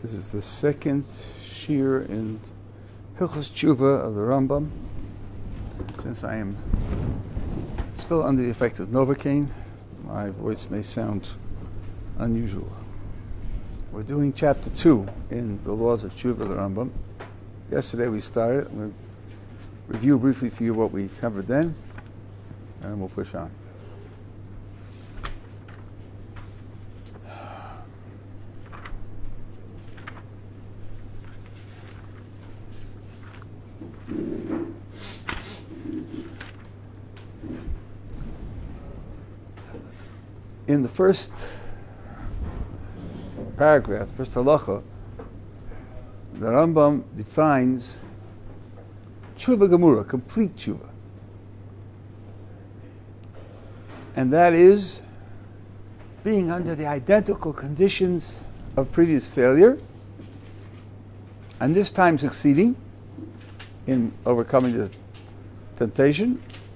This is the second shir in Hilchos Tshuva of the Rambam. Since I am still under the effect of Novocaine, my voice may sound unusual. We're doing chapter 2 in the Laws of Tshuva of the Rambam. Yesterday we started. I'm going to review briefly for you what we covered then, and we'll push on. In the first paragraph, the first halacha, the Rambam defines tshuva gemura, complete tshuva. And that is being under the identical conditions of previous failure, and this time succeeding in overcoming the temptation,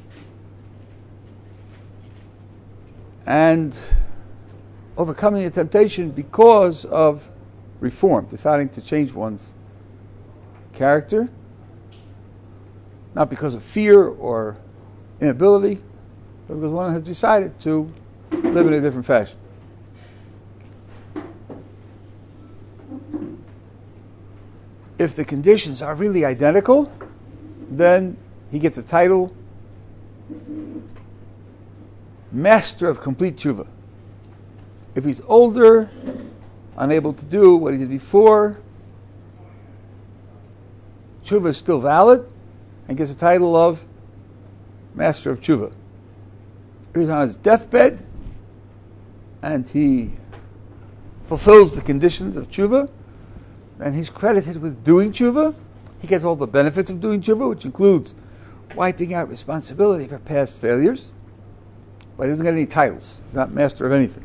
and overcoming the temptation because of reform, deciding to change one's character, not because of fear or inability, but because one has decided to live in a different fashion. If the conditions are really identical, then he gets a title, Master of Complete Tshuva. If he's older, unable to do what he did before, Tshuva is still valid and gets a title of Master of Tshuva. If he's on his deathbed and he fulfills the conditions of Tshuva, then he's credited with doing Tshuva. He gets all the benefits of doing Tshuva, which includes wiping out responsibility for past failures, but he doesn't get any titles. He's not master of anything.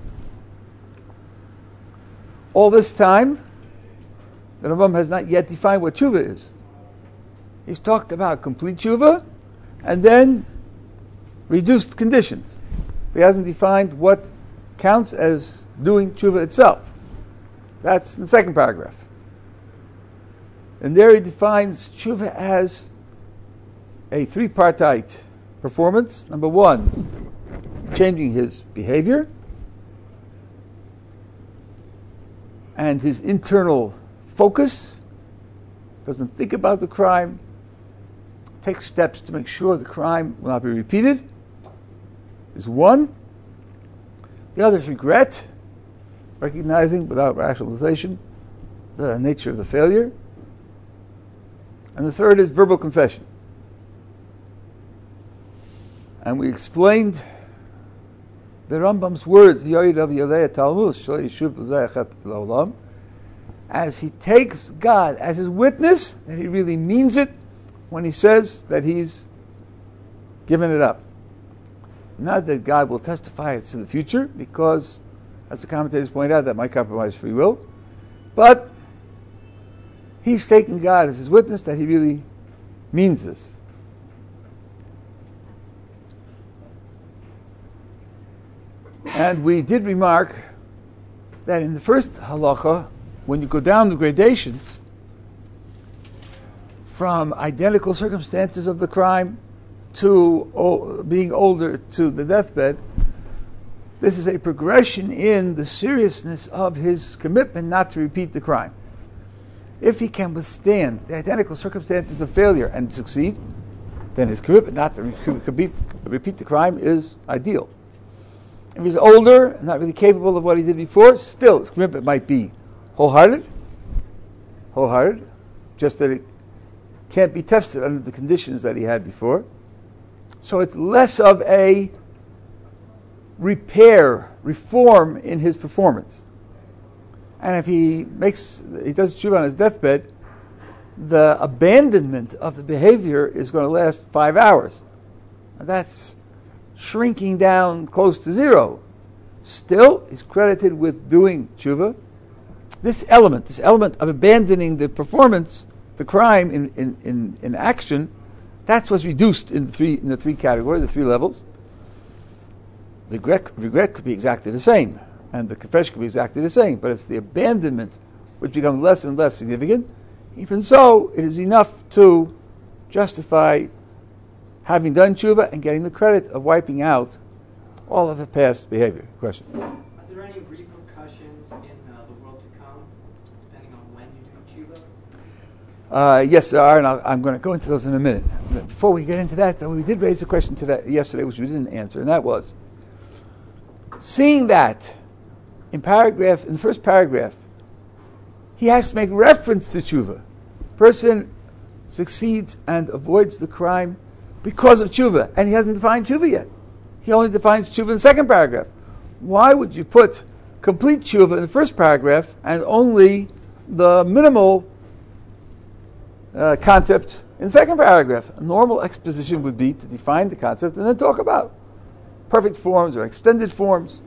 All this time, the Rambam has not yet defined what tshuva is. He's talked about complete tshuva and then reduced conditions. He hasn't defined what counts as doing tshuva itself. That's in the second paragraph. And there he defines tshuva as a three-partite performance. Number one, changing his behavior and his internal focus, doesn't think about the crime, takes steps to make sure the crime will not be repeated, is one. The other is regret, recognizing without rationalization the nature of the failure. And the third is verbal confession. And we explained the Rambam's words, as he takes God as his witness, that he really means it when he says that he's given it up. Not that God will testify it's in the future, because, as the commentators point out, that might compromise free will, but he's taking God as his witness that he really means this. And we did remark that in the first halacha, when you go down the gradations from identical circumstances of the crime to being older to the deathbed, this is a progression in the seriousness of his commitment not to repeat the crime. If he can withstand the identical circumstances of failure and succeed, then his commitment not to repeat the crime is ideal. If he's older and not really capable of what he did before, still his commitment might be wholehearted, just that it can't be tested under the conditions that he had before. So it's less of a reform in his performance. And if he does tshuva on his deathbed, the abandonment of the behavior is going to last 5 hours. And that's shrinking down close to zero. Still, he's credited with doing tshuva. This element of abandoning the performance, the crime in action, that's what's reduced in the three categories, the three levels. The regret could be exactly the same, and the confession could be exactly the same, but it's the abandonment which becomes less and less significant. Even so, it is enough to justify having done tshuva and getting the credit of wiping out all of the past behavior. Question? Are there any repercussions in the world to come, depending on when you do tshuva? Yes, there are, and I'm going to go into those in a minute. But before we get into that, though, we did raise a question yesterday, which we didn't answer, and that was, seeing that in the first paragraph, he has to make reference to tshuva. Person succeeds and avoids the crime because of tshuva, and he hasn't defined tshuva yet. He only defines tshuva in the second paragraph. Why would you put complete tshuva in the first paragraph and only the minimal concept in the second paragraph? A normal exposition would be to define the concept and then talk about perfect forms or extended forms.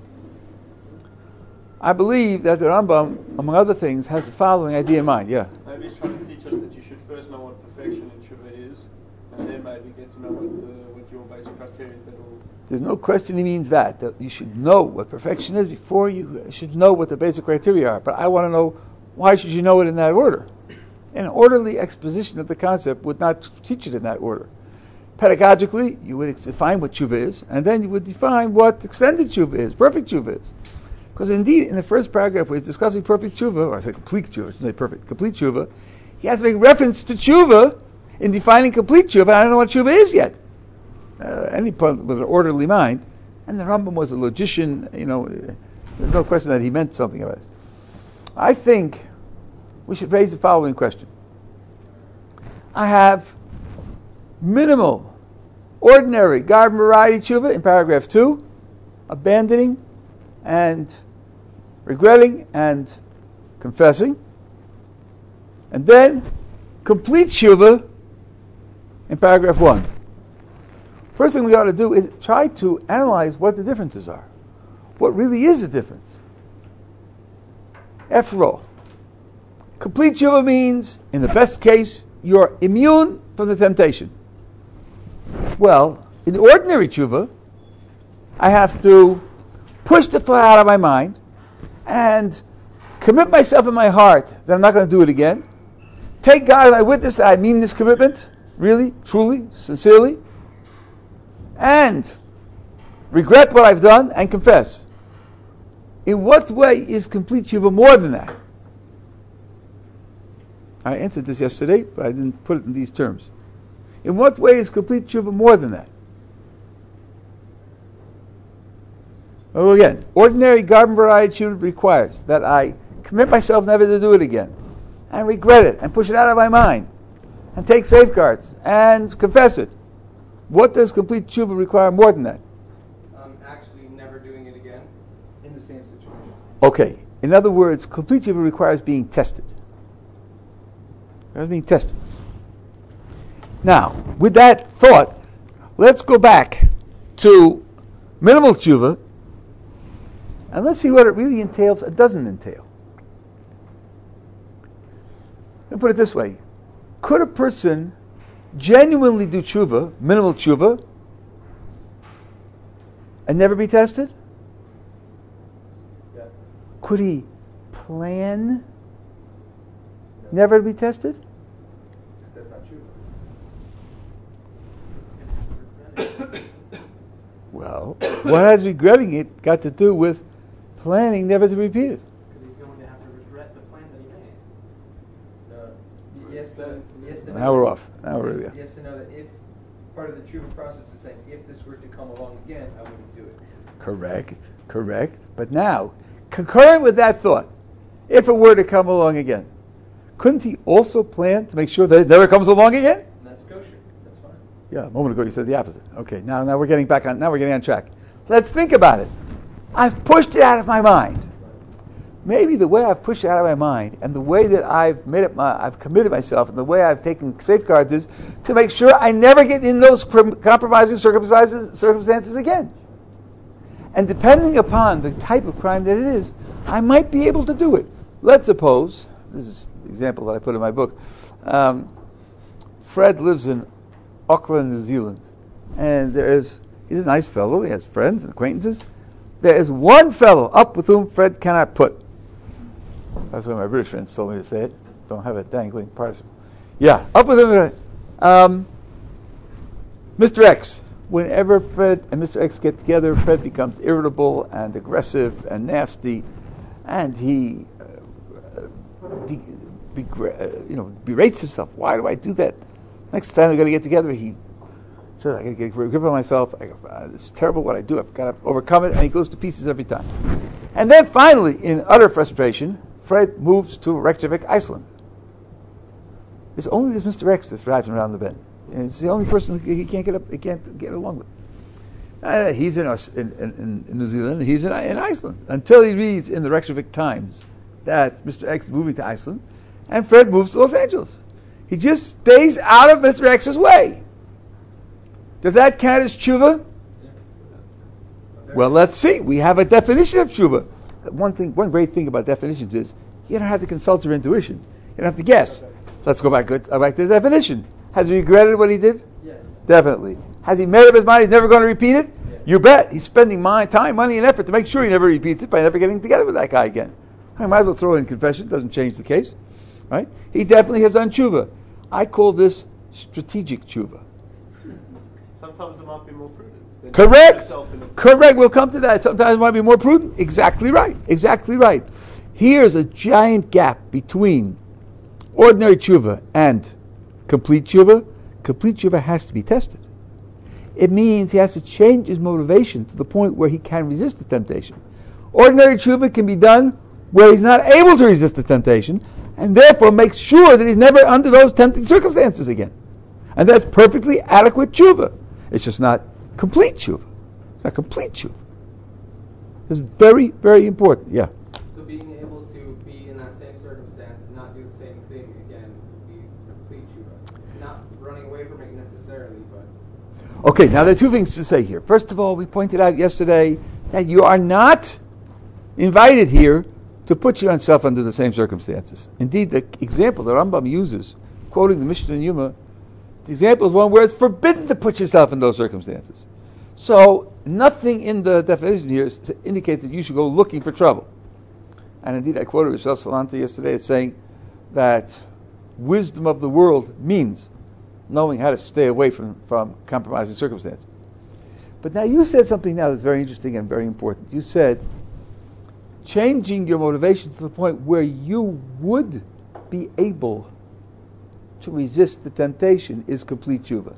I believe that the Rambam, among other things, has the following idea in mind. Yeah? Maybe he's trying to teach us that you should first know what perfection in tshuva is, and then maybe get to know what your basic criteria is. There's no question he means that you should know what perfection is before you should know what the basic criteria are. But I want to know, why should you know it in that order? An orderly exposition of the concept would not teach it in that order. Pedagogically, you would define what tshuva is, and then you would define what extended tshuva is, perfect tshuva is. Because indeed, in the first paragraph, where he's discussing perfect tshuva, or I say complete tshuva, I shouldn't say perfect, complete tshuva, he has to make reference to tshuva in defining complete tshuva. I don't know what tshuva is yet. Any point with an orderly mind, and the Rambam was a logician, there's no question that he meant something about it. I think we should raise the following question. I have minimal, ordinary, garden variety tshuva in paragraph 2, abandoning and regretting and confessing, and then complete tshuva in paragraph 1. First thing we ought to do is try to analyze what the differences are. What really is the difference? After all, complete tshuva means, in the best case, you're immune from the temptation. Well, in ordinary tshuva, I have to push the thought out of my mind and commit myself in my heart that I'm not going to do it again. Take God as my witness that I mean this commitment, really, truly, sincerely, and regret what I've done and confess. In what way is complete tshuva more than that? I answered this yesterday, but I didn't put it in these terms. In what way is complete tshuva more than that? Well, again, ordinary garden variety tshuva requires that I commit myself never to do it again, and regret it, and push it out of my mind, and take safeguards, and confess it. What does complete tshuva require more than that? Actually never doing it again. In the same situation. Okay. In other words, complete tshuva requires being tested. Requires being tested. Now, with that thought, let's go back to minimal tshuva, and let's see what it really entails or doesn't entail. Let me put it this way. Could a person genuinely do tshuva, minimal tshuva, and never be tested? Yeah. Could he plan never to be tested? That's not tshuva. Well, what has regretting it got to do with planning never to repeat it? Because he's going to have to regret the plan that he made. Yes, to know. Now we're off. Now we're really off. Yes to know that if part of the tshuva process is saying, if this were to come along again, I wouldn't do it. Correct. But now, concurrent with that thought, if it were to come along again, couldn't he also plan to make sure that it never comes along again? And that's kosher. That's fine. Yeah, a moment ago you said the opposite. Okay, now we're getting back on. Now we're getting on track. Let's think about it. I've pushed it out of my mind. Maybe the way I've pushed it out of my mind, and the way that I've I've committed myself, and the way I've taken safeguards is to make sure I never get in those compromising circumstances again. And depending upon the type of crime that it is, I might be able to do it. Let's suppose, this is an example that I put in my book, Fred lives in Auckland, New Zealand, and he's a nice fellow, he has friends and acquaintances. There is one fellow up with whom Fred cannot put. That's what my British friends told me to say it. Don't have a dangling participle. Yeah, up with him. Mr. X. Whenever Fred and Mr. X get together, Fred becomes irritable and aggressive and nasty, and he berates himself. Why do I do that? Next time we're going to get together, he says, I got to get a grip on myself. It's terrible what I do. I've got to overcome it, and he goes to pieces every time. And then finally, in utter frustration, Fred moves to Reykjavik, Iceland. It's only this Mr. X that's driving around the bend. And it's the only person he can't get along with. He's in New Zealand, and he's in Iceland, until he reads in the Reykjavik Times that Mr. X is moving to Iceland, and Fred moves to Los Angeles. He just stays out of Mr. X's way. Does that count as tshuva? Well, let's see. We have a definition of tshuva. One great thing about definitions is you don't have to consult your intuition. You don't have to guess. Let's go back to the definition. Has he regretted what he did? Yes. Definitely. Has he made up his mind he's never going to repeat it? Yes. You bet. He's spending time, money, and effort to make sure he never repeats it by never getting together with that guy again. I might as well throw in confession. Doesn't change the case. Right? He definitely has done tshuva. I call this strategic tshuva. Sometimes it might be more prudent. Correct. Correct. We'll come to that. Sometimes it might be more prudent. Exactly right. Exactly right. Here's a giant gap between ordinary tshuva and complete tshuva. Complete tshuva has to be tested. It means he has to change his motivation to the point where he can resist the temptation. Ordinary tshuva can be done where he's not able to resist the temptation, and therefore makes sure that he's never under those tempting circumstances again. And that's perfectly adequate tshuva. It's just not complete tshuva. It's not complete tshuva. It's very, very important. Yeah. So being able to be in that same circumstance and not do the same thing again would be complete tshuva. Not running away from it necessarily, but... Okay, now there are two things to say here. First of all, we pointed out yesterday that you are not invited here to put yourself under the same circumstances. Indeed, the example the Rambam uses, quoting the Mishnah in Yuma, the example is one where it's forbidden to put yourself in those circumstances. So nothing in the definition here is to indicate that you should go looking for trouble. And indeed, I quoted Roshel Salanta yesterday as saying that wisdom of the world means knowing how to stay away from compromising circumstances. But now you said something now that's very interesting and very important. You said changing your motivation to the point where you would be able to resist the temptation is complete tshuva.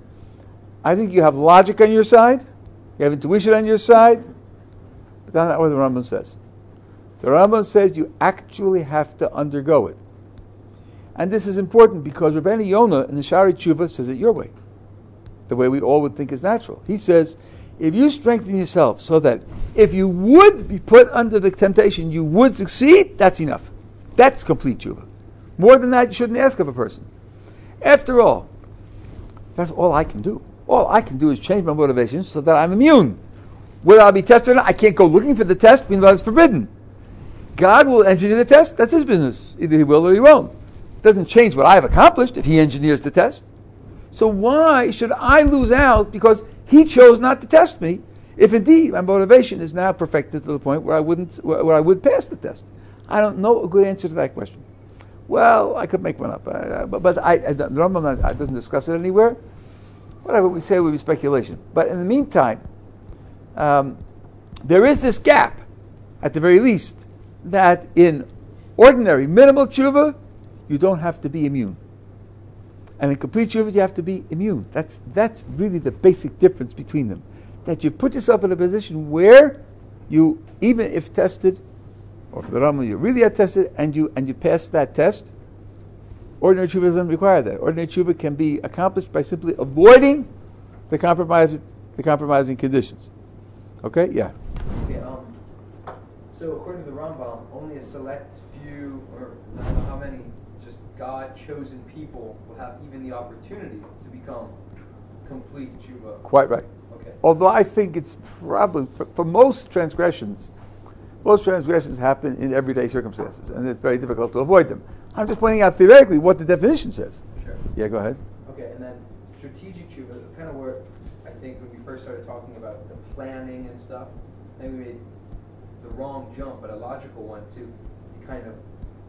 I think you have logic on your side, you have intuition on your side, but that's not what the Rambam says. The Rambam says you actually have to undergo it. And this is important because Rabbeinu Yonah in the Shari Tshuva says it your way, the way we all would think is natural. He says, if you strengthen yourself so that if you would be put under the temptation, you would succeed, that's enough. That's complete tshuva. More than that, you shouldn't ask of a person. After all, that's all I can do. All I can do is change my motivation so that I'm immune. Whether I'll be tested or not, I can't go looking for the test, even though it's forbidden. God will engineer the test. That's his business. Either he will or he won't. It doesn't change what I've accomplished if he engineers the test. So why should I lose out because he chose not to test me, if indeed my motivation is now perfected to the point where I would pass the test? I don't know a good answer to that question. Well, I could make one up, but the Rambam doesn't discuss it anywhere. Whatever we say would be speculation. But in the meantime, there is this gap, at the very least, that in ordinary minimal tshuva, you don't have to be immune. And in complete tshuva, you have to be immune. That's really the basic difference between them. That you put yourself in a position where you, even if tested, or for the Rambam, you really are tested, and you pass that test, ordinary tshuva doesn't require that. Ordinary tshuva can be accomplished by simply avoiding the compromising conditions. Okay? Yeah. Okay, so according to the Rambam, only a select few, or I don't know how many, just God-chosen people will have even the opportunity to become complete tshuva. Quite right. Okay. Although I think it's probably, for most transgressions happen in everyday circumstances, and it's very difficult to avoid them. I'm just pointing out theoretically what the definition says. Sure. Yeah, go ahead. Okay, and then strategic tshuva, kind of where I think when we first started talking about the planning and stuff, maybe we made the wrong jump, but a logical one to kind of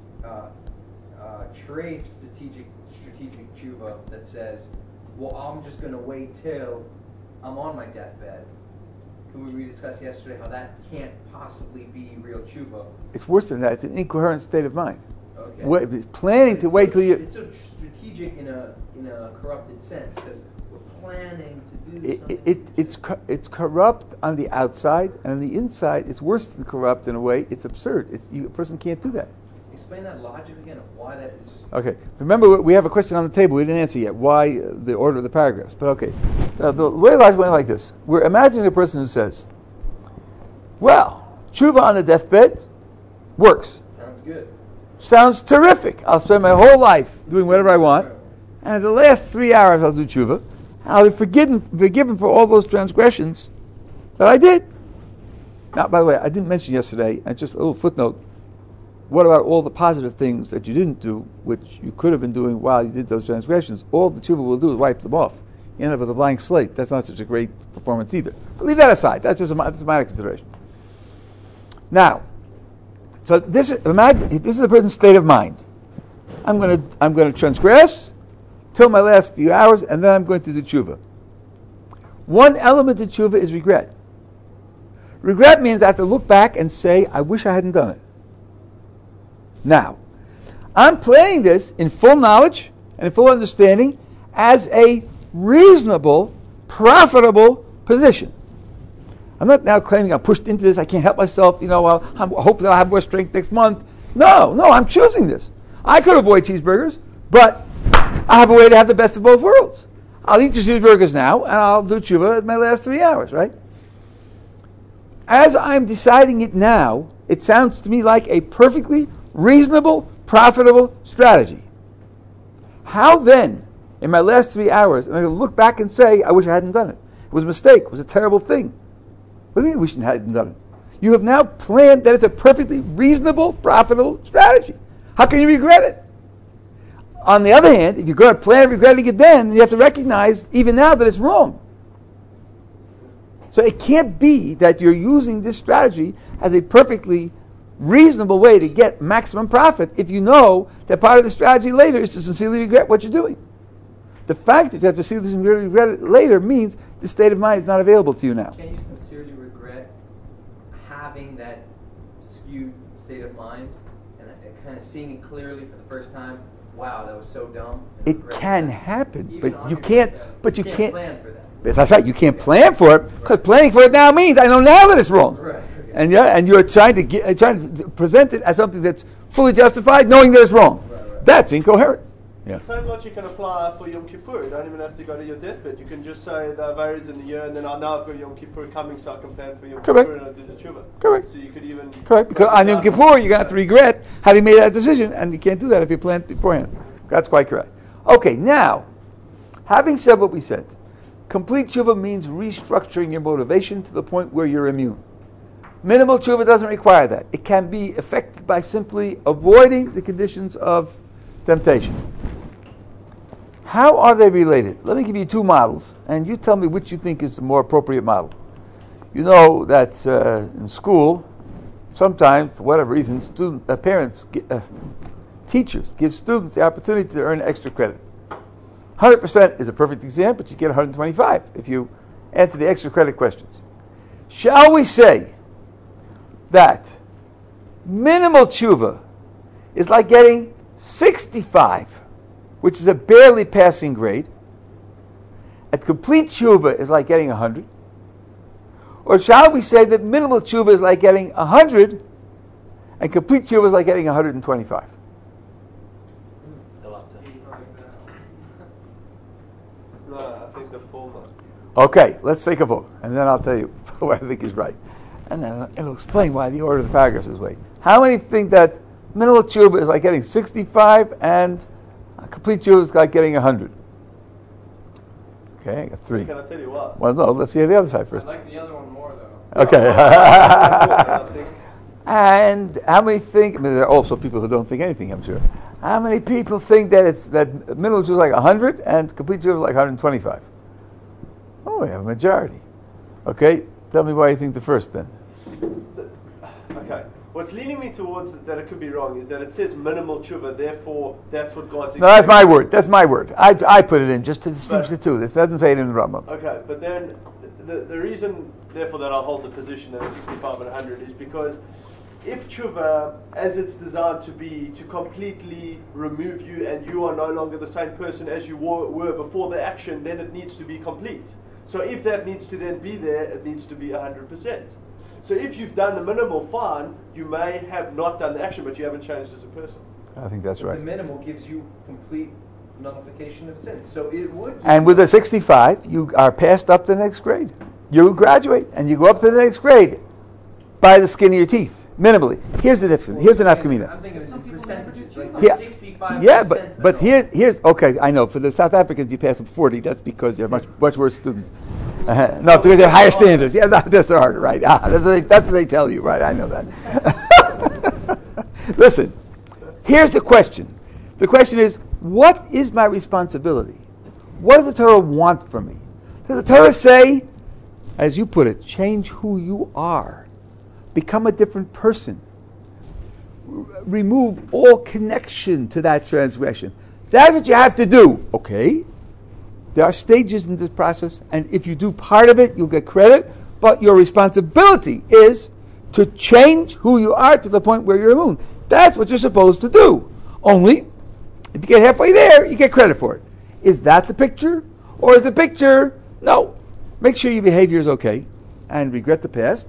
trafe strategic tshuva that says, well, I'm just going to wait till I'm on my deathbed. Can we discuss yesterday how that can't possibly be real tshuva? It's worse than that. It's an incoherent state of mind. Okay. It's planning to wait till you. It's so strategic in a corrupted sense because we're planning to do something. It's corrupt on the outside, and on the inside, it's worse than corrupt in a way. It's absurd. A person can't do that. Explain that logic again of why that is. Okay. Remember, we have a question on the table. We didn't answer yet. Why the order of the paragraphs? But okay. The way logic went like this. We're imagining a person who says, well, tshuva on the deathbed works. Sounds good. Sounds terrific. I'll spend my whole life doing whatever I want. And in the last 3 hours, I'll do tshuva. I'll be forgiven for all those transgressions that I did. Now, by the way, I didn't mention yesterday, and just a little footnote, what about all the positive things that you didn't do, which you could have been doing while you did those transgressions? All the tshuva will do is wipe them off. You end up with a blank slate. That's not such a great performance either. But leave that aside. That's just that's a minor consideration. Now, so imagine this is a person's state of mind. I'm going to transgress till my last few hours, and then I'm going to do tshuva. One element of tshuva is regret. Regret means I have to look back and say, I wish I hadn't done it. Now, I'm planning this in full knowledge and in full understanding as a reasonable, profitable position. I'm not now claiming I'm pushed into this, I can't help myself, I hope that I'll have more strength next month. No, I'm choosing this. I could avoid cheeseburgers, but I have a way to have the best of both worlds. I'll eat the cheeseburgers now, and I'll do tshuva at my last 3 hours, right? As I'm deciding it now, it sounds to me like a perfectly reasonable, profitable strategy. How then, in my last 3 hours, am I going to look back and say, I wish I hadn't done it? It was a mistake. It was a terrible thing. What do you mean wish I hadn't done it? You have now planned that it's a perfectly reasonable, profitable strategy. How can you regret it? On the other hand, if you're going to plan regretting it then, you have to recognize even now that it's wrong. So it can't be that you're using this strategy as a perfectly reasonable way to get maximum profit if you know that part of the strategy later is to sincerely regret what you're doing. The fact that you have to sincerely regret it later means the state of mind is not available to you now. Can you sincerely regret having that skewed state of mind and kind of seeing it clearly for the first time? Wow, that was so dumb. It can happen, Even but on you your can't. deathbed. But you can't can't plan for that. That's right. You can't plan for it because planning for it now means I know now that it's wrong. Right. Okay. And you're trying to present it as something that's fully justified, knowing that it's wrong. Right. That's incoherent. Yeah. The same logic can apply for Yom Kippur. You don't even have to go to your deathbed. You can just say the varies in the year, and then I know I've got Yom Kippur coming, so I can plan for Yom Correct. Kippur and I do the tshuva. Correct. So you could even Correct. Because on Yom Kippur, you're going to have to regret having made that decision, and you can't do that if you planned beforehand. That's quite correct. Okay, now, having said what we said, complete tshuva means restructuring your motivation to the point where you're immune. Minimal tshuva doesn't require that. It can be effected by simply avoiding the conditions of temptation. How are they related? Let me give you two models, and you tell me which you think is the more appropriate model. You know that in school, sometimes, for whatever reason, teachers give students the opportunity to earn extra credit. 100% is a perfect exam, but you get 125 if you answer the extra credit questions. Shall we say that minimal tshuva is like getting 65, which is a barely passing grade, and complete tshuva is like getting 100? Or shall we say that minimal tshuva is like getting 100, and complete tshuva is like getting 125? No, I think the former. Okay, let's take a vote, and then I'll tell you what I think is right. And then it'll explain why the order of the paragraphs is way. How many think that minimal tshuva is like getting 65 and complete tshuva is like getting 100? Okay, I got 3. Can I tell you what? Well, no, let's see the other side first. I like the other one more, though. Okay. I think And how many think? I mean, there are also people who don't think anything, I'm sure. How many people think that it's that minimal tshuva is like 100 and complete tshuva is like 125? Oh, we have a majority. Okay, tell me why you think the first then. Okay. What's leaning me towards that it could be wrong is that it says minimal tshuva, therefore that's what God's. No, that's my word. That's my word. I put it in just to distinguish the two. This doesn't say it in the Rambam. Okay, but then the reason, therefore, that I'll hold the position at 65 and 100 is because if tshuva, as it's designed to be, to completely remove you and you are no longer the same person as you were before the action, then it needs to be complete. So if that needs to then be there, it needs to be 100%. So if you've done the minimal, fine, you may have not done the action, but you haven't changed as a person. I think that's right. The minimal gives you complete nullification of sin. So it would. And with a 65, you are passed up to the next grade. You graduate, and you go up to the next grade by the skin of your teeth, minimally. Here's the difference. Here's the nafkamina. I'm thinking Some of people percentages. never do Like Yeah. 65%. Yeah, but here's okay. I know for the South Africans you pass with 40. That's because you're much worse students. No, because they have higher standards. Yeah, no, that's harder, right? That's what they tell you, right? I know that. Listen, here's the question. The question is, what is my responsibility? What does the Torah want from me? Does the Torah say, as you put it, change who you are, become a different person? Remove all connection to that transgression. That's what you have to do. Okay. There are stages in this process, and if you do part of it, you'll get credit, but your responsibility is to change who you are to the point where you're immune. That's what you're supposed to do. Only, if you get halfway there, you get credit for it. Is that the picture? Or is the picture, no, make sure your behavior is okay, and regret the past,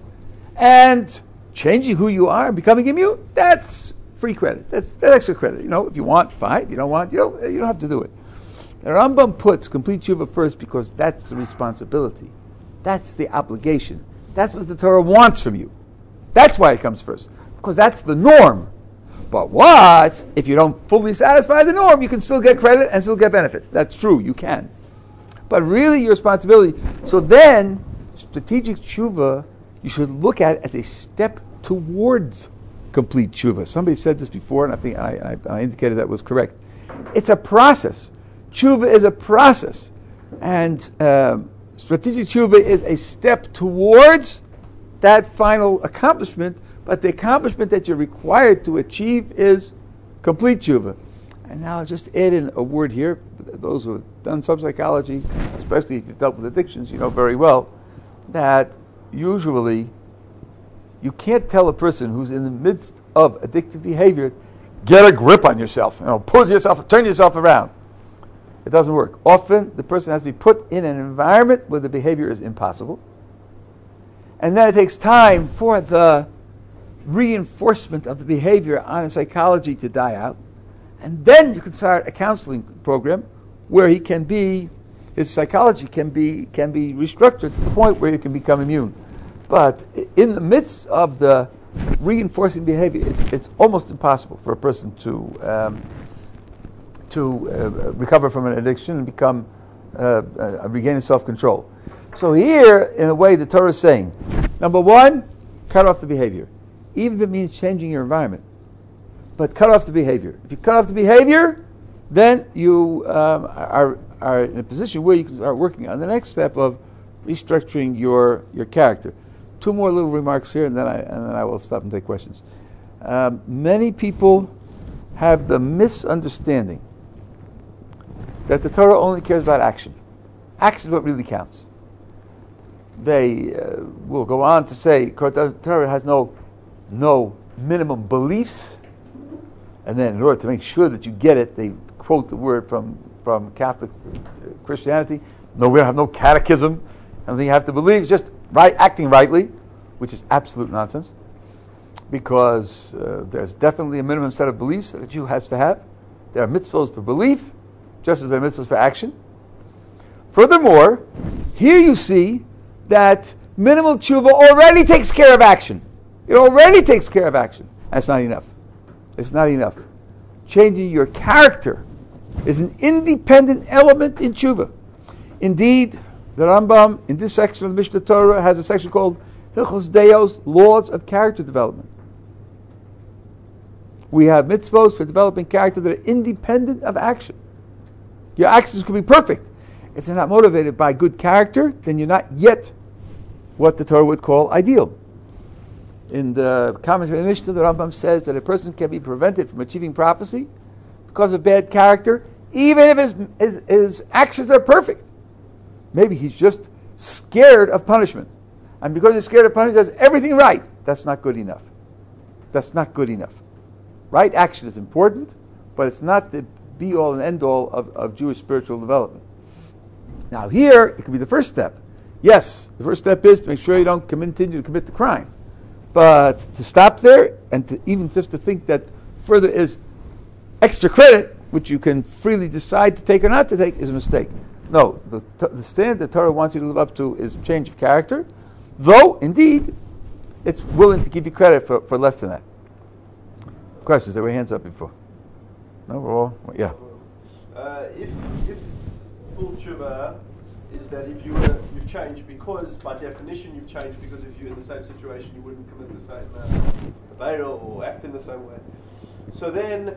and changing who you are and becoming immune, that's free credit. That's extra credit. If you want, fine. If you don't want, you don't have to do it. The Rambam puts complete tshuva first because that's the responsibility. That's the obligation. That's what the Torah wants from you. That's why it comes first. Because that's the norm. But what? If you don't fully satisfy the norm, you can still get credit and still get benefits. That's true, you can. But really your responsibility. So then, strategic tshuva, you should look at it as a step towards complete tshuva. Somebody said this before, and I think I indicated that was correct. It's a process. Tshuva is a process, and strategic tshuva is a step towards that final accomplishment, but the accomplishment that you're required to achieve is complete tshuva. And now I'll just add in a word here. Those who have done some psychology, especially if you've dealt with addictions, you know very well that usually you can't tell a person who's in the midst of addictive behavior, get a grip on yourself, pull yourself, turn yourself around. It doesn't work. Often, the person has to be put in an environment where the behavior is impossible. And then it takes time for the reinforcement of the behavior on a psychology to die out. And then you can start a counseling program where his psychology can be restructured to the point where he can become immune. But in the midst of the reinforcing behavior, it's almost impossible for a person to recover from an addiction and become regaining self-control. So here, in a way, the Torah is saying, number one, cut off the behavior, even if it means changing your environment. But cut off the behavior. If you cut off the behavior, then you are in a position where you can start working on the next step of restructuring your character. Two more little remarks here, and then I will stop and take questions. Many people have the misunderstanding that the Torah only cares about action. Action is what really counts. They will go on to say the Torah has no minimum beliefs, and then in order to make sure that you get it, they quote the word from Catholic Christianity. No, we have no catechism. Everything you have to believe is just acting rightly, which is absolute nonsense, because there's definitely a minimum set of beliefs that a Jew has to have. There are mitzvahs for belief, just as there are mitzvahs for action. Furthermore, here you see that minimal tshuva already takes care of action. It already takes care of action. That's not enough. It's not enough. Changing your character is an independent element in tshuva. Indeed, the Rambam, in this section of the Mishnah Torah, has a section called Hilchos Deos, Laws of Character Development. We have mitzvos for developing character that are independent of action. Your actions could be perfect. If they're not motivated by good character, then you're not yet what the Torah would call ideal. In the commentary on the Mishnah, the Rambam says that a person can be prevented from achieving prophecy because of bad character, even if his actions are perfect. Maybe he's just scared of punishment. And because he's scared of punishment, he does everything right. That's not good enough. That's not good enough. Right action is important, but it's not the be-all and end-all of Jewish spiritual development. Now here, it could be the first step. Yes, the first step is to make sure you don't continue to commit the crime. But to stop there, and to even just to think that further is extra credit, which you can freely decide to take or not to take, is a mistake. No, the standard the Torah wants you to live up to is change of character, though, indeed, it's willing to give you credit for less than that. Questions? There were hands up before. No, we're all, yeah. If full tshuva is that if you've changed because, by definition, you've changed because if you're in the same situation, you wouldn't commit the same avera or act in the same way. So then,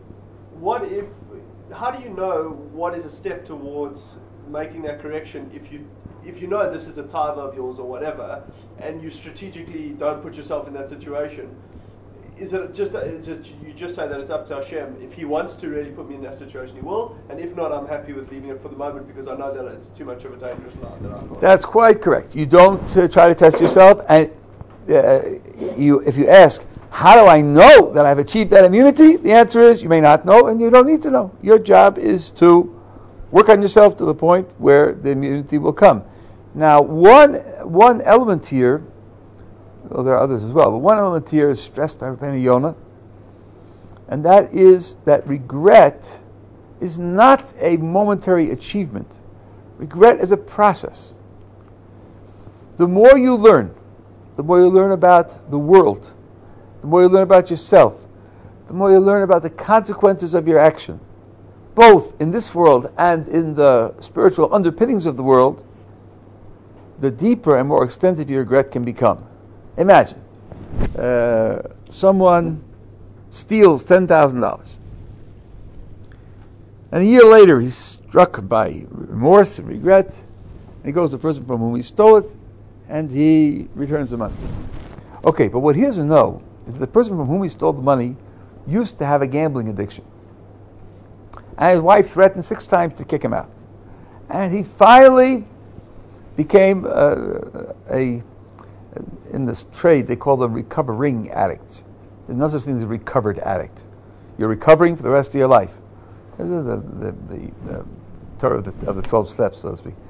how do you know what is a step towards making that correction if you know this is a taiva of yours or whatever, and you strategically don't put yourself in that situation? Is it just you just say that it's up to Hashem? If He wants to really put me in that situation, He will, and if not, I'm happy with leaving it for the moment because I know that it's too much of a dangerous line that I can't. That's quite correct. You don't try to test yourself, and if you ask, how do I know that I've achieved that immunity? The answer is you may not know, and you don't need to know. Your job is to work on yourself to the point where the immunity will come. Now, one element here. Well, there are others as well, but one element here is stressed by Rabbeinu Yonah, and that is that regret is not a momentary achievement. Regret is a process. The more you learn about the world, the more you learn about yourself, the more you learn about the consequences of your action, both in this world and in the spiritual underpinnings of the world, the deeper and more extensive your regret can become. Imagine, someone steals $10,000. And a year later, he's struck by remorse and regret. And he goes to the person from whom he stole it, and he returns the money. Okay, but what he doesn't know is that the person from whom he stole the money used to have a gambling addiction. And his wife threatened 6 times to kick him out. And he finally became in this trade, they call them recovering addicts. There's no such thing as a recovered addict. You're recovering for the rest of your life. This is the Torah of the 12 steps, so to speak.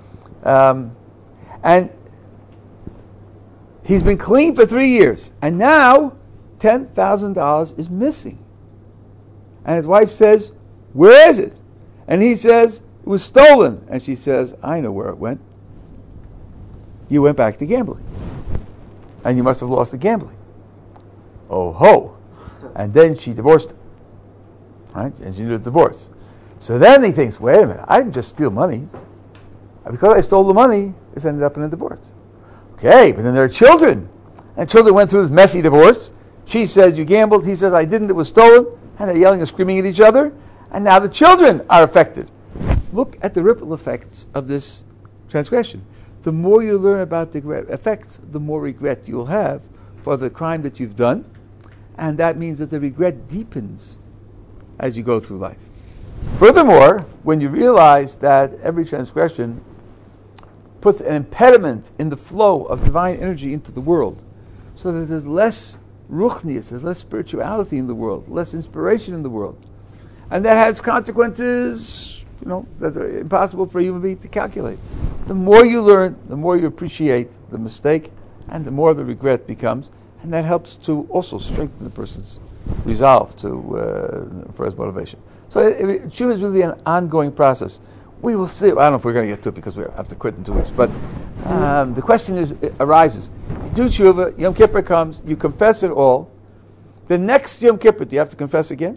And he's been clean for 3 years, and now $10,000 is missing. And his wife says, "Where is it?" And he says, "It was stolen." And she says, "I know where it went. You went back to gambling. And you must have lost the gambling." Oh ho. And then she divorced him. Right? And she did a divorce. So then he thinks, wait a minute, I didn't just steal money. Because I stole the money, it's ended up in a divorce. Okay, but then there are children. And children went through this messy divorce. She says, "You gambled." He says, "I didn't, it was stolen." And they're yelling and screaming at each other. And now the children are affected. Look at the ripple effects of this transgression. The more you learn about the effects, the more regret you'll have for the crime that you've done. And that means that the regret deepens as you go through life. Furthermore, when you realize that every transgression puts an impediment in the flow of divine energy into the world, so that there's less ruchnius, there's less spirituality in the world, less inspiration in the world. And that has consequences, that are impossible for a human being to calculate. The more you learn, the more you appreciate the mistake, and the more the regret becomes, and that helps to also strengthen the person's resolve for his motivation. So tshuva is really an ongoing process. We will see. I don't know if we're going to get to it because we have to quit in 2 weeks. But the question arises: you do tshuva, Yom Kippur comes, you confess it all. The next Yom Kippur, do you have to confess again?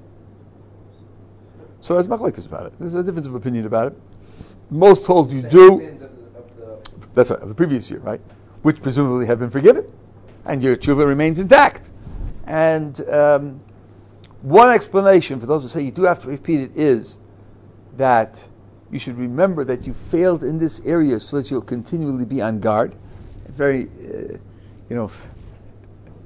So there's machlokes about it. There's a difference of opinion about it. Most hold you do. Sins of the That's right, of the previous year, right? Which presumably have been forgiven, and your tshuva remains intact. And one explanation for those who say you do have to repeat it is that you should remember that you failed in this area so that you'll continually be on guard. It's very,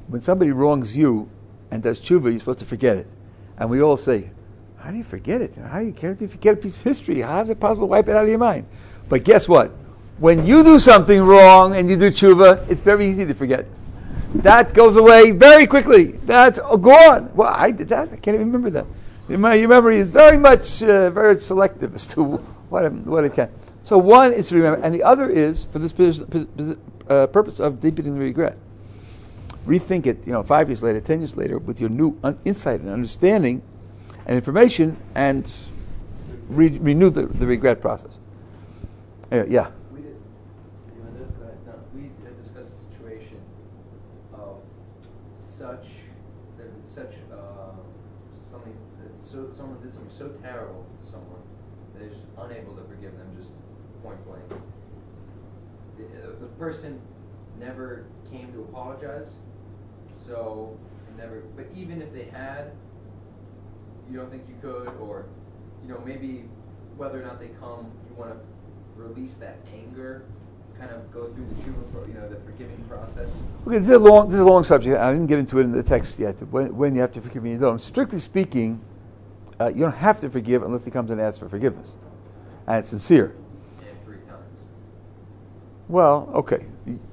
when somebody wrongs you and does tshuva, you're supposed to forget it. And we all say, how do you forget it? How do you forget a piece of history? How is it possible to wipe it out of your mind? But guess what? When you do something wrong and you do tshuva, it's very easy to forget. That goes away very quickly. That's gone. Well, I did that. I can't even remember that. Your memory is very much very selective as to what it can. So one is to remember, and the other is for this purpose of deepening the regret. Rethink it, 5 years later, 10 years later, with your new insight and understanding and information, and renew the regret process. Yeah. We had discussed the situation of someone did something so terrible to someone that they're just unable to forgive them, just point blank. The person never came to apologize, so never. But even if they had, you don't think you could, or maybe whether or not they come, you want to release that anger, kind of go through the tshuva, the forgiving process. Okay, this is a long subject. I didn't get into it in the text yet. When you have to forgive and you don't. Strictly speaking, you don't have to forgive unless he comes and asks for forgiveness, and it's sincere. And 3 times. Well, okay.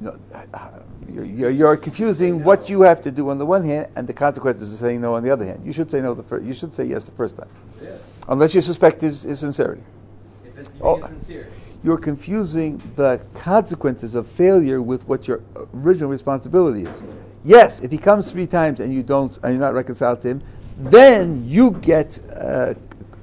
You're confusing what you have to do on the one hand and the consequences of saying no on the other hand. You should say no you should say yes the first time, unless you suspect his sincerity. If it's sincere. You're confusing the consequences of failure with what your original responsibility is. Yes, if he comes 3 times and you're not reconciled to him, then you get The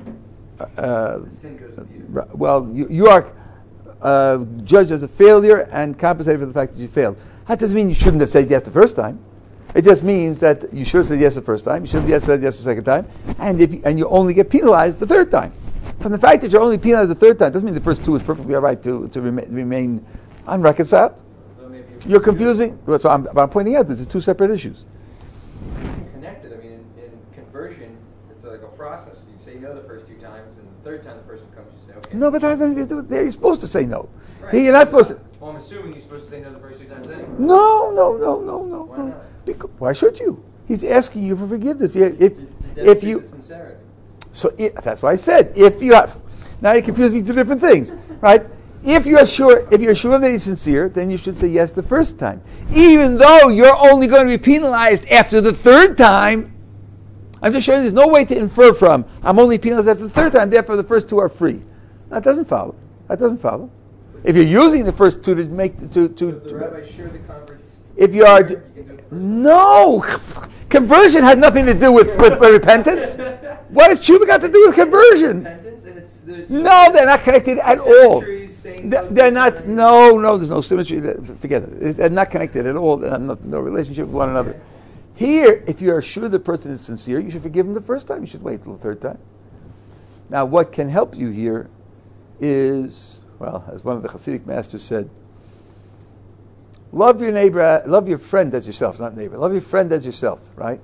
sin goes with you. well, you are judged as a failure and compensated for the fact that you failed. That doesn't mean you shouldn't have said yes the first time. It just means that you should have said yes the first time, you should have said yes the second time, and you only get penalized the third time. From the fact that you're only penalized the third time doesn't mean the first 2 is perfectly all right to remain unreconciled. So maybe You're confusing. So I'm pointing out these are 2 separate issues. connected. I mean, in conversion, it's like a process. You say no the first 2 times, and the third time the person comes, you say okay. No, but that has nothing to do with there. You're supposed to say no. Right. You're not supposed to. Well, I'm assuming you're supposed to say no the first 2 times anyway. No. Why not? Why should you? He's asking you for forgiveness. If you. The sincerity. So that's why I said if you have. Now you're confusing 2 different things, right? If you're sure that he's sincere, then you should say yes the first time, even though you're only going to be penalized after the 3rd time. I'm just showing there's no way to infer from I'm only penalized after the 3rd time, therefore the first 2 are free. That doesn't follow. If you're using the first 2 to make If the rabbi shared the converts. if you are no conversion had nothing to do with repentance. What has tshuva got to do with conversion? Repentance, and it's No, they're not connected at all. saying They're not. No, there's no symmetry. Forget it. They're not connected at all. They have no relationship with one another. Here, if you are sure the person is sincere, you should forgive him the first time. You should wait till the 3rd time. Now, what can help you here is, well, as one of the Hasidic masters said, love your neighbor, love your friend as yourself, not neighbor. Love your friend as yourself, right?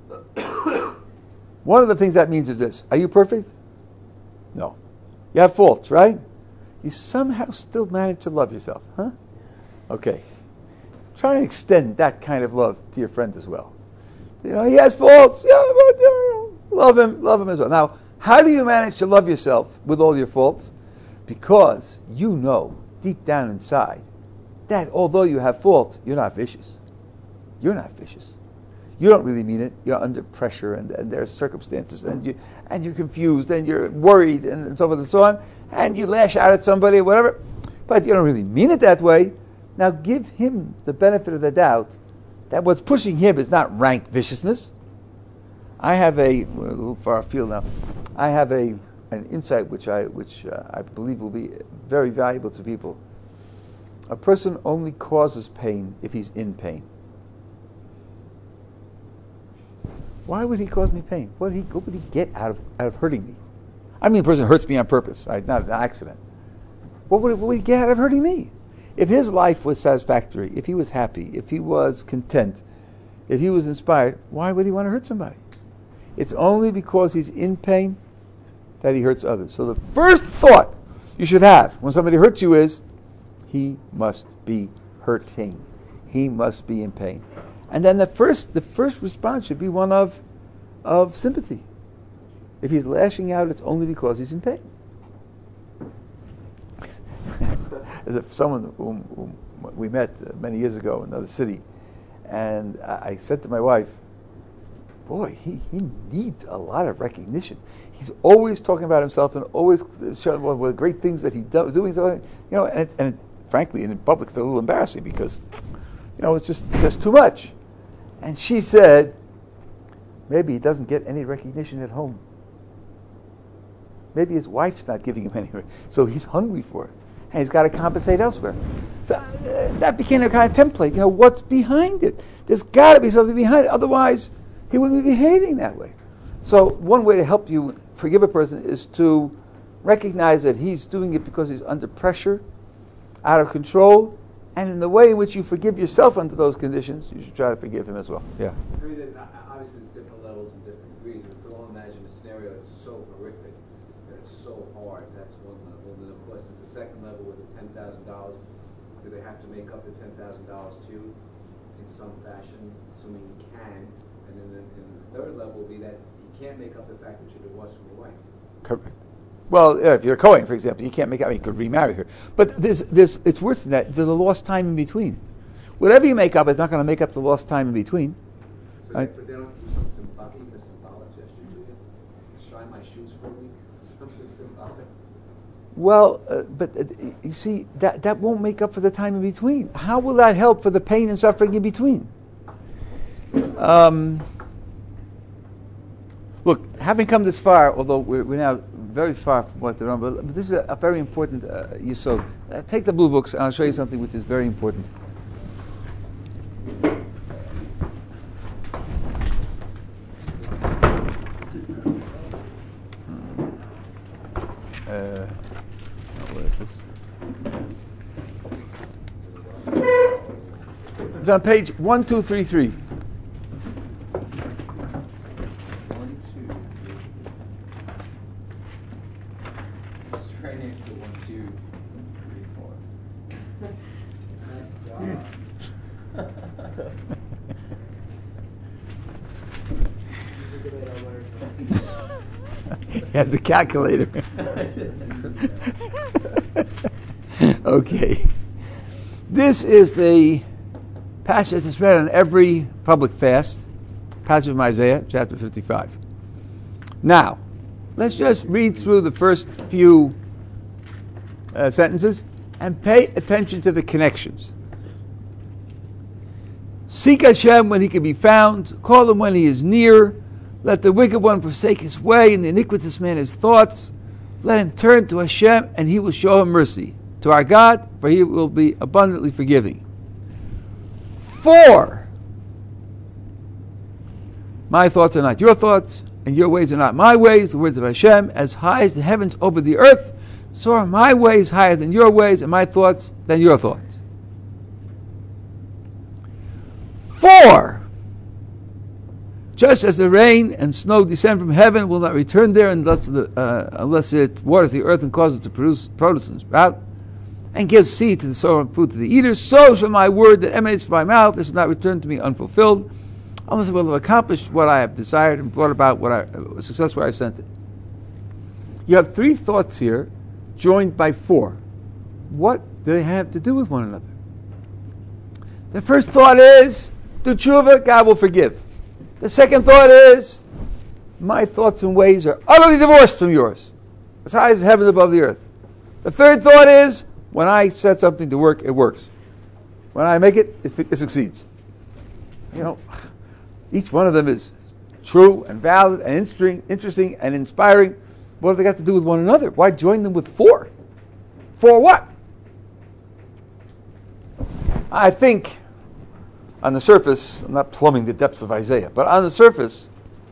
One of the things that means is this: are you perfect? No. You have faults, right? You somehow still manage to love yourself, huh? Okay. Try and extend that kind of love to your friend as well. He has faults. Yeah, but love him as well. Now, how do you manage to love yourself with all your faults? Because you know deep down inside that although you have faults, you're not vicious. You're not vicious. You don't really mean it. You're under pressure, and there are circumstances, and you're confused, and you're worried, and so forth and so on, and you lash out at somebody or whatever, but you don't really mean it that way. Now give him the benefit of the doubt that what's pushing him is not rank viciousness. I have a little far afield now. I have an insight which I believe will be very valuable to people. A person only causes pain if he's in pain. Why would he cause me pain? What would he get out of hurting me? I mean, the person hurts me on purpose, right? Not an accident. What would he get out of hurting me? If his life was satisfactory, if he was happy, if he was content, if he was inspired, why would he want to hurt somebody? It's only because he's in pain that he hurts others. So the first thought you should have when somebody hurts you is, he must be hurting. He must be in pain. And then the first response should be one of sympathy. If he's lashing out, it's only because he's in pain. As if someone whom we met many years ago in another city, and I said to my wife, boy, he needs a lot of recognition. He's always talking about himself and always showing what the great things that he's doing. And frankly, in public, it's a little embarrassing because, it's just too much. And she said, maybe he doesn't get any recognition at home. Maybe his wife's not giving him any, so he's hungry for it, and he's got to compensate elsewhere. So that became a kind of template. What's behind it? There's got to be something behind it. Otherwise, he wouldn't be behaving that way. So one way to help you forgive a person is to recognize that he's doing it because he's under pressure, out of control, and in the way in which you forgive yourself under those conditions, you should try to forgive him as well. Yeah. I mean, obviously, there's different levels and different degrees. But if we all imagine a scenario that's so horrific, that it's so hard, that's one level. And then, of course, there's a second level with the $10,000. Do they have to make up the $10,000 too, in some fashion, assuming he can? And then the third level will be that you can't make up the fact that you're divorced from your wife. Correct. Well, if you're a Kohen, for example, you can't make up. You could remarry her, but it's worse than that. There's the lost time in between. Whatever you make up is not going to make up the lost time in between. So Right? but they don't have to do something symbolic, a symbolic gesture to you? Shine my shoes for me? Something symbolic? Well, but you see, that won't make up for the time in between. How will that help for the pain and suffering in between? Look, having come this far, although we're now very far from what they're on, but this is a very important yesod. Take the blue books, and I'll show you something which is very important. Where is this? It's on page 1233. 1, 2. It's right next to 1, 2, 3, 4. Nice job. You have the calculator. Okay. This is the passage that's read on every public fast, passage from Isaiah, chapter 55. Now, let's just read through the first few sentences and pay attention to the connections. Seek Hashem when he can be found, call him when he is near. Let the wicked one forsake his way, and the iniquitous man his thoughts. Let him turn to Hashem, and he will show him mercy. To our God, for he will be abundantly forgiving. 4. My thoughts are not your thoughts, and your ways are not my ways. The words of Hashem, as high as the heavens over the earth, so are my ways higher than your ways, and my thoughts than your thoughts. 4. Just as the rain and snow descend from heaven will not return there unless it waters the earth and causes it to produce produce and sprout, and gives seed to the sower and food to the eaters, so shall my word that emanates from my mouth, this will not return to me unfulfilled, unless it will have accomplished what I have desired and brought about success where I sent it. You have 3 thoughts here, joined by 4. What do they have to do with one another? The first thought is, do tshuva, God will forgive. The second thought is, my thoughts and ways are utterly divorced from yours, as high as the heavens above the earth. The third thought is, when I set something to work, it works. When I make it, it succeeds. Each one of them is true and valid and interesting and inspiring. What have they got to do with one another? Why join them with 4? For what? I think, on the surface, I'm not plumbing the depths of Isaiah, but on the surface,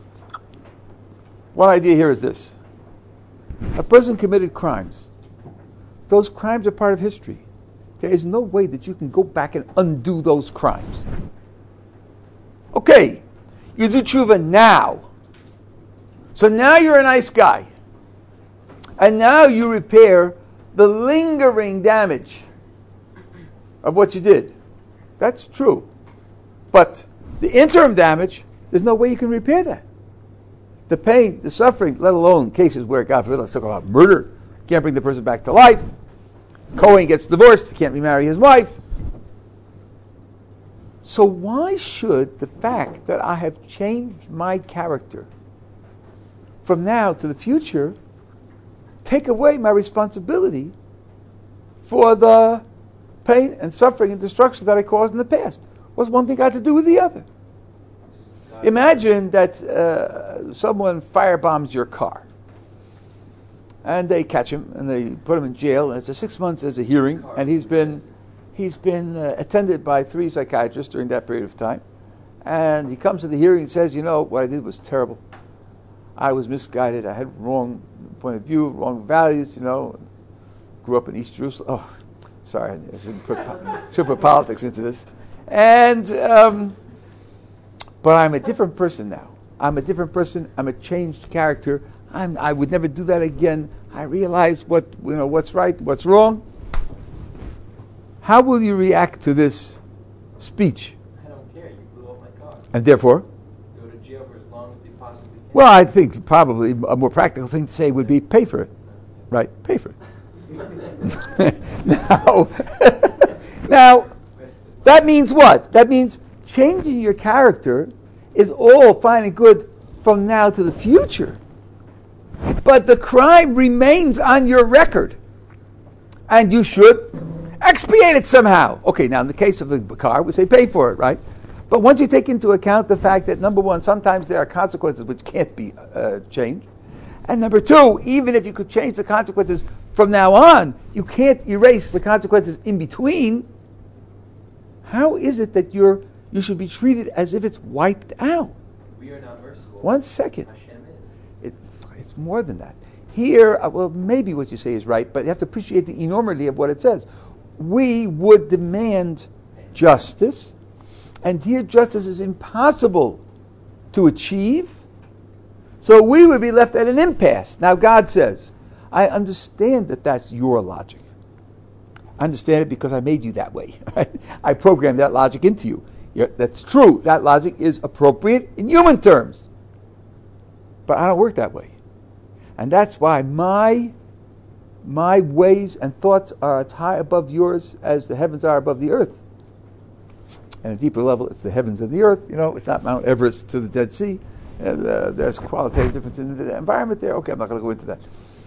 one idea here is this. A person committed crimes. Those crimes are part of history. There is no way that you can go back and undo those crimes. Okay, you do tshuva now. So now you're a nice guy. And now you repair the lingering damage of what you did. That's true. But The interim damage, there's no way you can repair that. The pain, the suffering, let alone cases where, God forbid, let's talk about murder, can't bring the person back to life. Cohen gets divorced, he can't remarry his wife. So why should the fact that I have changed my character from now to the future take away my responsibility for the pain and suffering and destruction that I caused in the past? What's one thing got to do with the other? Imagine that someone firebombs your car, and they catch him and they put him in jail. And it's 6 months as a hearing, and he's been attended by 3 psychiatrists during that period of time. And he comes to the hearing and says, what I did was terrible. I was misguided. I had wrong point of view, wrong values. Grew up in East Jerusalem. Oh, sorry, I shouldn't put politics into this. And but I'm a different person now. I'm a different person. I'm a changed character. I would never do that again. I realize what's right, what's wrong. How will you react to this speech? I don't care. You blew up my car. And therefore? Go to jail for as long as they possibly can. Well, I think probably a more practical thing to say would be pay for it. Right? Pay for it. Now, that means what? That means changing your character is all fine and good from now to the future. But the crime remains on your record. And you should expiate it somehow. Okay, now in the case of the car, we say pay for it, right? But once you take into account the fact that, number one, sometimes there are consequences which can't be changed. And number two, even if you could change the consequences from now on, you can't erase the consequences in between. How is it that you should be treated as if it's wiped out? We are not merciful. 1 second. Hashem is. It's more than that. Here, well, maybe what you say is right, but you have to appreciate the enormity of what it says. We would demand justice, and here justice is impossible to achieve. So we would be left at an impasse. Now God says, I understand that that's your logic. I understand it because I made you that way. Right? I programmed that logic into you. That's true. That logic is appropriate in human terms. But I don't work that way. And that's why my ways and thoughts are as high above yours as the heavens are above the earth. And at a deeper level, it's the heavens and the earth. It's not Mount Everest to the Dead Sea. There's qualitative difference in the environment there. Okay, I'm not going to go into that.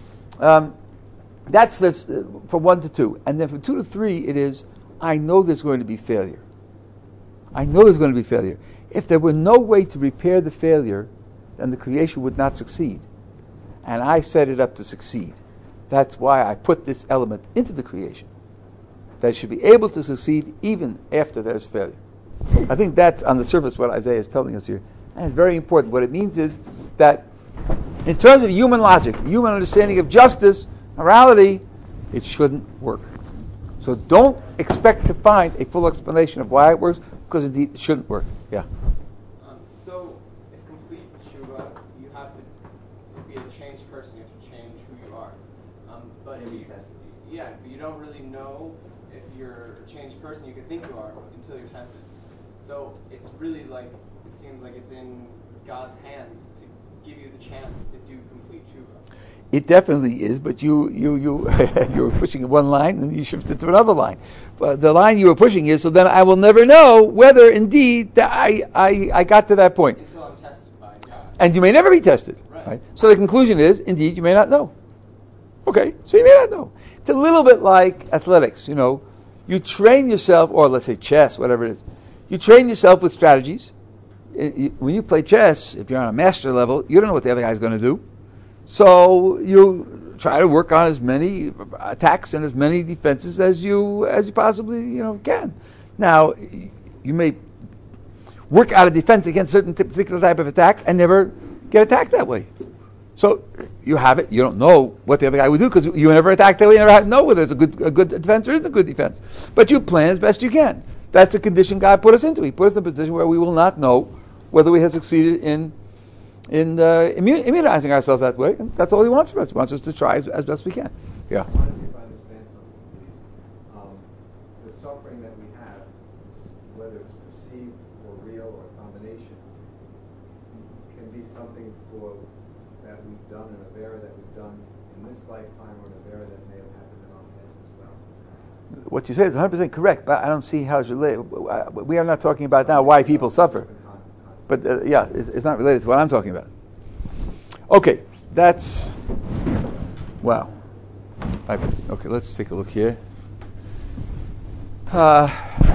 That's from 1 to 2. And then from 2 to 3, it is, I know there's going to be failure. I know there's going to be failure. If there were no way to repair the failure, then the creation would not succeed. And I set it up to succeed. That's why I put this element into the creation, that it should be able to succeed even after there's failure. I think that's on the surface what Isaiah is telling us here. And it's very important. What it means is that in terms of human logic, human understanding of justice, morality, it shouldn't work. So don't expect to find a full explanation of why it works, because indeed it shouldn't work. Yeah. So, if complete tshuva, you have to be a changed person. You have to change who you are. But if you tested, but you don't really know if you're a changed person. You can think you are until you're tested. So it's really it seems like it's in God's hands to give you the chance to do complete tshuva. It definitely is, but you were pushing one line and you shifted to another line. But the line you were pushing is, so then I will never know whether indeed that I got to that point. Until I'm tested by God. And you may never be tested. Right? So the conclusion is, indeed, you may not know. Okay, so you may not know. It's a little bit like athletics, You train yourself, or let's say chess, whatever it is. You train yourself with strategies. When you play chess, if you're on a master level, you don't know what the other guy's going to do. So you try to work on as many attacks and as many defenses as you possibly can. Now, you may work out a defense against a certain particular type of attack and never get attacked that way. So you have it. You don't know what the other guy would do because you never attacked that way. You never know whether it's a good defense or isn't a good defense. But you plan as best you can. That's a condition God put us into. He put us in a position where we will not know whether we have succeeded in immunizing ourselves that way. And that's all He wants from us. He wants us to try as best we can. Yeah. I want to see if I understand something, please. The suffering that we have, whether it's perceived or real or that we've done, an avera that we've done in this lifetime, or an avera that may have happened in our past as well. What you say is 100% correct, but I don't see how it's related. We are not talking about now why people suffer. But it's not related to what I'm talking about. Okay, that's... Wow. Okay, let's take a look here. Well,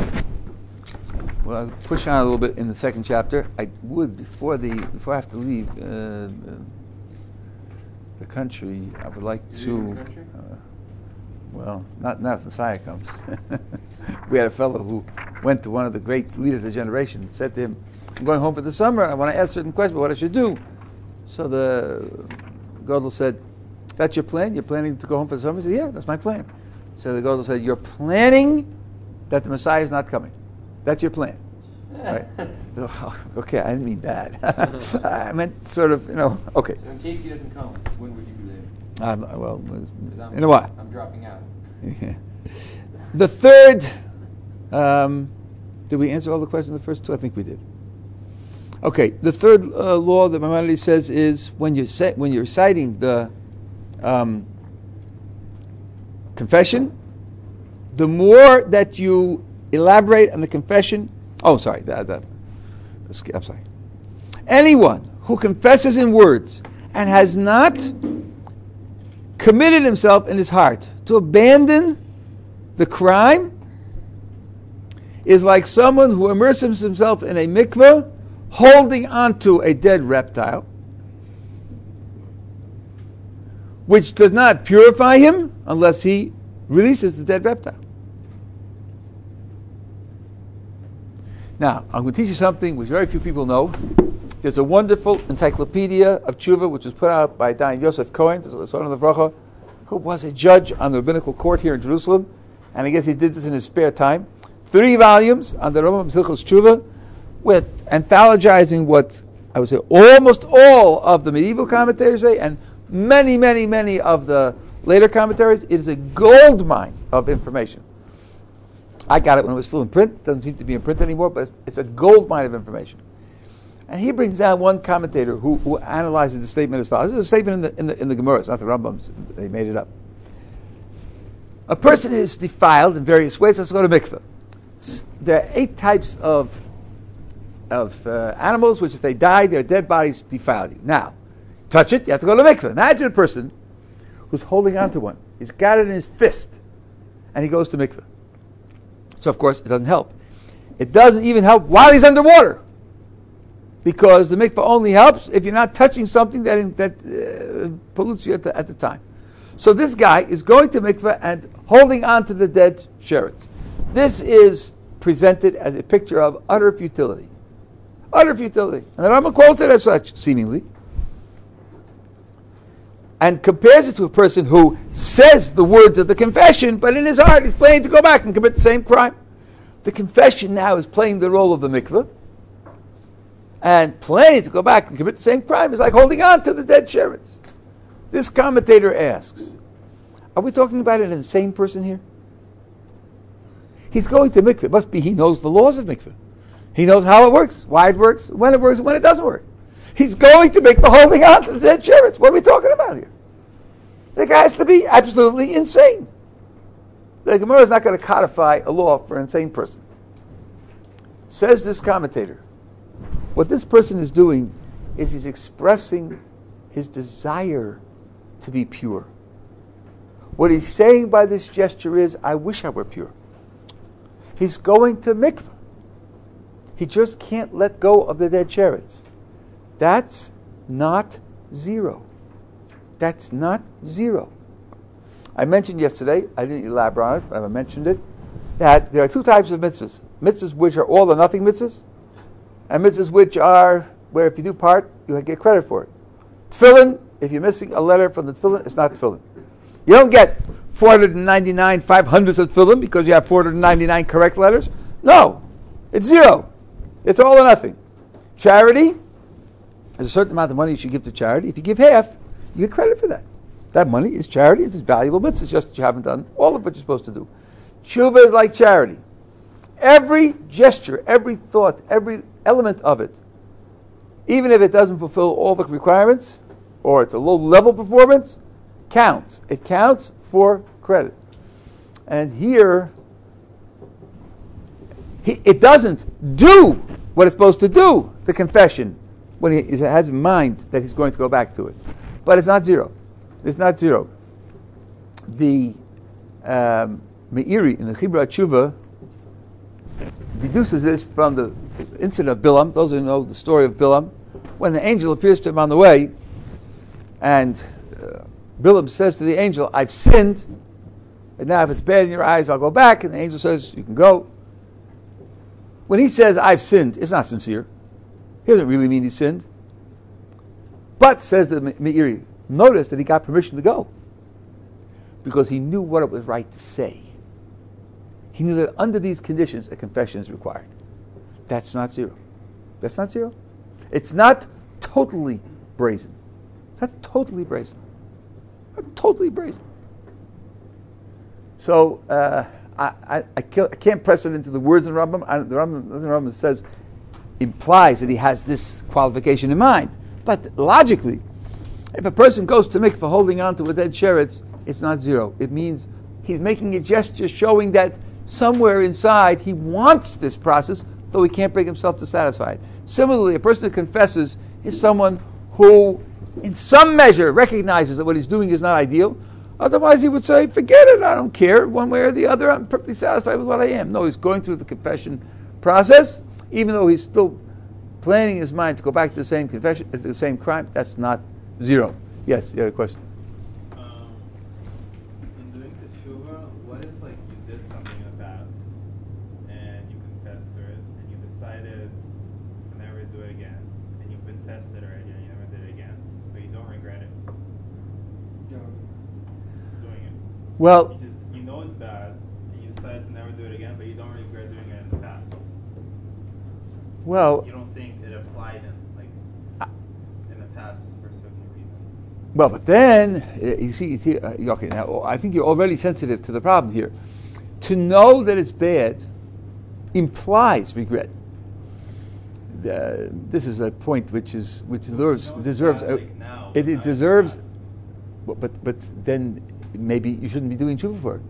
I'll push on a little bit in the second chapter. I would, before I have to leave the country, I would like to... well, not if Messiah comes. We had a fellow who went to one of the great leaders of the generation and said to him, I'm going home for the summer, I want to ask certain questions about what I should do. So the Godel said, that's your plan? You're planning to go home for the summer? He said, yeah, that's my plan. So the Godel said, you're planning that the Messiah is not coming. That's your plan. Right? Okay, I didn't mean that. I meant sort of, okay. So in case he doesn't come, when would you be there? Well, in a while. I'm dropping out. The third, did we answer all the questions in the first two? I think we did. Okay, the third law that Maimonides says is when you're reciting the confession, the more that you elaborate on the confession. Oh, sorry. I'm sorry. Anyone who confesses in words and has not committed himself in his heart to abandon the crime is like someone who immerses himself in a mikveh holding onto a dead reptile, which does not purify him unless he releases the dead reptile. Now, I'm going to teach you something which very few people know. There's a wonderful encyclopedia of tshuva which was put out by Dayan Yosef Cohen, the son of the Vracha, who was a judge on the rabbinical court here in Jerusalem, and I guess he did this in his spare time. 3 volumes on the Rambam Hilchos Tshuva, with anthologizing what I would say almost all of the medieval commentators say, and many, many, many of the later commentaries. It is a gold mine of information. I got it when it was still in print. It doesn't seem to be in print anymore, but it's a gold mine of information. And he brings down one commentator who analyzes the statement as follows. This is a statement in the Gemara. It's not the Rambam's. They made it up. A person is defiled in various ways. Let's go to mikveh. There are 8 types of animals which, if they die, their dead bodies defile you. Now, touch it, you have to go to mikveh. Imagine a person who's holding on to one. He's got it in his fist, and he goes to mikveh. So, of course, it doesn't help. It doesn't even help while he's underwater, because the mikveh only helps if you're not touching something that pollutes you at the time. So this guy is going to mikveh and holding on to the dead sheretz. This is presented as a picture of utter futility. Utter futility. And the Rambam quotes it as such, seemingly, and compares it to a person who says the words of the confession, but in his heart he's planning to go back and commit the same crime. The confession now is playing the role of the mikveh, and planning to go back and commit the same crime is like holding on to the dead sheretz. This commentator asks, are we talking about an insane person here? He's going to mikveh. It must be he knows the laws of mikveh. He knows how it works, why it works, when it doesn't work. He's going to mikveh holding on to the dead sheretz. What are we talking about here? The guy has to be absolutely insane. The Gemara is not going to codify a law for an insane person. Says this commentator, what this person is doing is he's expressing his desire to be pure. What he's saying by this gesture is, I wish I were pure. He's going to mikveh. He just can't let go of the dead sheretz. That's not zero. That's not zero. I mentioned yesterday, I didn't elaborate on it, but I mentioned it, that there are 2 types of mitzvahs. Mitzvahs which are all or nothing mitzvahs, and mitzvahs which are where if you do part, you get credit for it. Tefillin, if you're missing a letter from the tefillin, it's not tefillin. You don't get 499 500ths of tefillin because you have 499 correct letters. No, it's 0. It's all or nothing. Charity, there's a certain amount of money you should give to charity. If you give half, you get credit for that. That money is charity. It's valuable mitzvah. It's just that you haven't done all of what you're supposed to do. Tshuva is like charity. Every gesture, every thought, every element of it even if it doesn't fulfill all the requirements, or it's a low-level performance, counts. It counts for credit. And here, it doesn't do what it's supposed to do, the confession, when he has in mind that he's going to go back to it. But it's not zero. It's not zero. The Meiri in the Chibra Tshuva deduces this from the incident of Bilam. Those who know the story of Bilam, when the angel appears to him on the way, and Bilam says to the angel, I've sinned, and now if it's bad in your eyes, I'll go back. And the angel says, you can go. When he says, I've sinned, it's not sincere. He doesn't really mean he sinned. But, says the Meiri, notice that he got permission to go, because he knew what it was right to say. He knew that under these conditions, a confession is required. That's not zero. That's not zero. It's not totally brazen. It's not totally brazen. Not totally brazen. So, I can't press it into the words in the Rambam. The Rambam says, implies that he has this qualification in mind. But logically, if a person goes to mikveh holding on to a dead sheretz, it's not zero. It means he's making a gesture showing that somewhere inside he wants this process, though he can't bring himself to satisfy it. Similarly, a person who confesses is someone who, in some measure, recognizes that what he's doing is not ideal. Otherwise, he would say, forget it, I don't care, one way or the other, I'm perfectly satisfied with what I am. No, he's going through the confession process, even though he's still planning his mind to go back to the same confession, the same crime. That's not zero. Yes, you had a question? In doing the tshuva, what if like you did something in the past and you confessed to it and you decided to never do it again, and you've been tested already and you never did it again, but you don't regret it? Doing it. Well, You know it's bad and you decided to never do it again, but you don't regret doing it in the past. well, You don't think it applied in the past for a certain reason. well, but then, you see, okay, now I think you're already sensitive to the problem here. To know that it's bad implies regret. This is a point which deserves You know it's bad, like now, it not in the deserves, past. but then maybe you shouldn't be doing tshuva for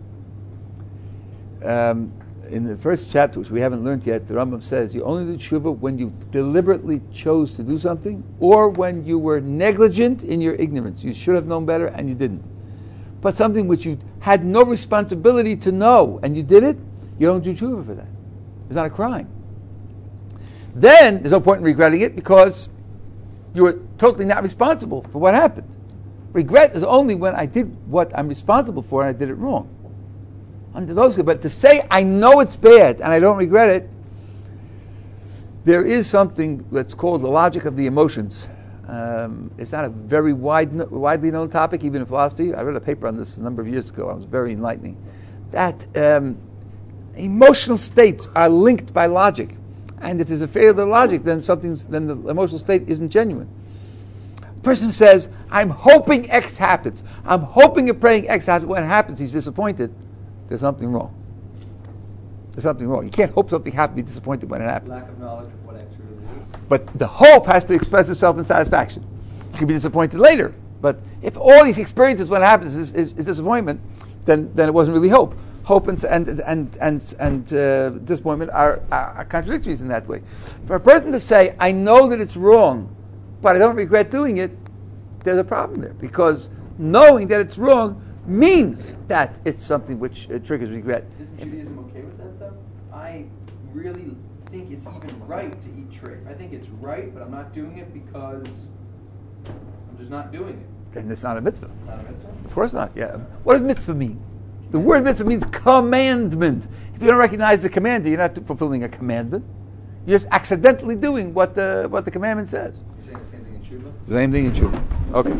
it. In the first chapter, which we haven't learned yet, the Rambam says you only do tshuva when you deliberately chose to do something, or when you were negligent in your ignorance. You should have known better and you didn't. But something which you had no responsibility to know and you did it, you don't do tshuva for that. It's not a crime. Then there's no point in regretting it, because you were totally not responsible for what happened. Regret is only when I did what I'm responsible for and I did it wrong. Under those, but to say I know it's bad and I don't regret it, there is something that's called the logic of the emotions. It's not a very widely known topic, even in philosophy. I read a paper on this a number of years ago. It was very enlightening. That emotional states are linked by logic, and if there's a failure of the logic, then the emotional state isn't genuine. A person says, "I'm hoping X happens. I'm hoping and praying X happens." When it happens, he's disappointed. There's something wrong. There's something wrong. You can't hope something happens and be disappointed when it happens. Lack of knowledge of what X really is. But the hope has to express itself in satisfaction. You can be disappointed later. But if all these experiences when it happens is disappointment, then it wasn't really hope. Hope and disappointment are contradictories in that way. For a person to say, I know that it's wrong, but I don't regret doing it, there's a problem there. Because knowing that it's wrong means that it's something which triggers regret. Isn't Judaism okay with that, though? I really think it's even right to eat treif. I think it's right, but I'm not doing it because I'm just not doing it. Then it's not a mitzvah. It's not a mitzvah? Of course not, yeah. What does mitzvah mean? The word mitzvah means commandment. If you don't recognize the commander, you're not fulfilling a commandment. You're just accidentally doing what the commandment says. You're saying the same thing in Tshuva? Same thing in tshuva. Okay.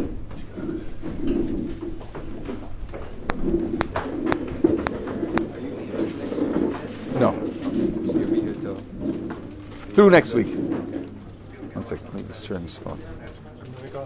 No. So you'll be here till Through next week. One second, let me just turn this off.